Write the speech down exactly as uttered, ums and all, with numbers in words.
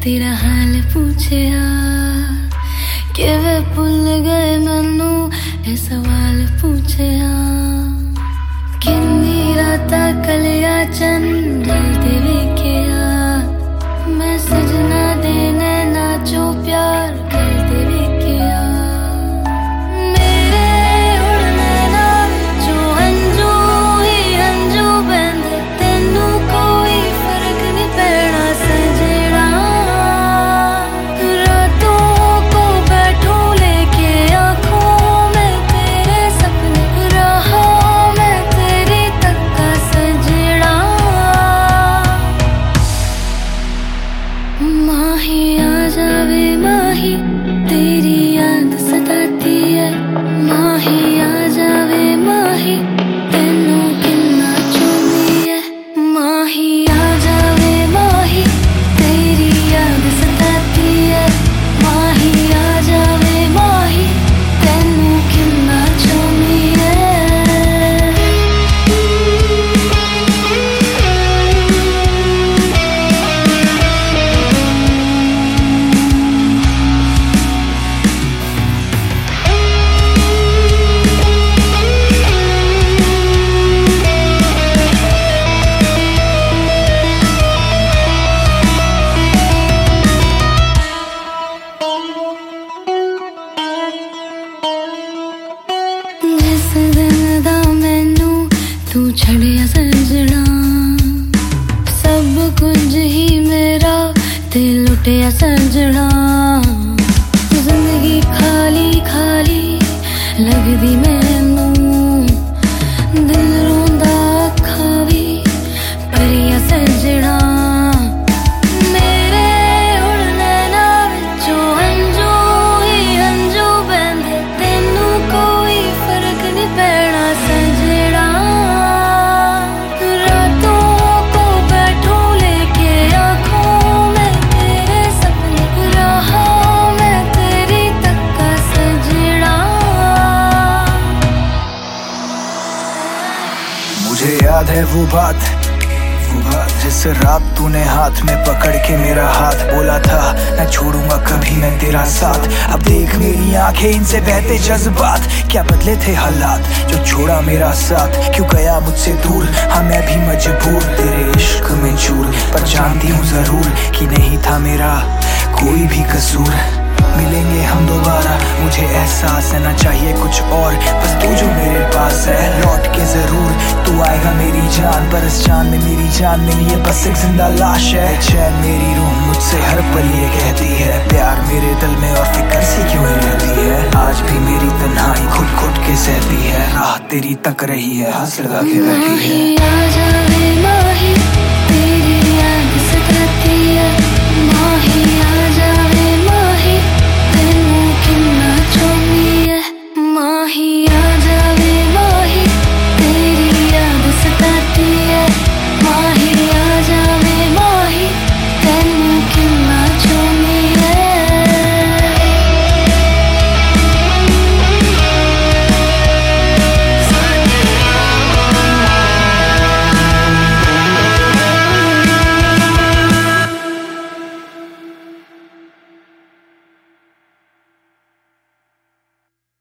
तेरा हाल पूछया कि वे भुल गए मैनू ए सवाल पूछया किन्नी रातां कलिया चंदल ते वेखिया मैं सजना दे नैना चो प्यार करते वेखिया मेरे हुण नैना चो हंजू ही हंजू बहंदे तैनू कोई फर्क नहीं पैना सजना रातों को बैठूं लेके आँखों में तेरे सपने राहों में तेरी तक्का सजना माही आ जावे माही तेरी याद सताती है माही आ जावे माही तेनू किन्ना चाहती है माही आ जावे माही तेरी याद सताती है माही आ जावे माही तेनू किन्ना चाहती है जिस दिन दा मैनू तू छड़िया सजना सब कुछ ही मेरा ते लुटिया सजना जिंदगी खाली खाली लगदी मैनू दिल रोंदा अखां भी भरिया सजना मेरे हुण नैना विचों हंजू ही हंजू बहंदे तैनू कोई फर्क नहीं पैना सजना रातों को बैठूं लेके आँखों में तेरे सपने राहों में तेरी तक्का सजना मुझे याद है वो बात वो बात जिस रात तूने हाथ में पकड़ के मेरा हाथ बोला था न छोड़ूंगा कभी मैं तेरा साथ अब देख मेरी आंखें इनसे बहते जज्बात क्या बदले थे हालात जो छोड़ा मेरा साथ क्यों गया मुझसे दूर हाँ मैं भी मजबूर तेरे इश्क में चूर पर जानती हूँ जरूर कि नहीं था मेरा कोई भी कसूर मिलेंगे हम दोबारा मुझे एहसास है ना चाहिए कुछ और बस तू जो मेरे पास है लौट के जरूर तू आएगा मेरी जान पर इस जान में मेरी जान नहीं है बस एक जिंदा लाश है चैन मेरी रूह मुझसे हर पल ये कहती है प्यार मेरे दिल में और फिक्र से क्यों ही रहती है आज भी मेरी तन्हाई खुद खुद के सहती है राह तेरी तक रही है हंस लगा के बैठी है माही आ जावे माही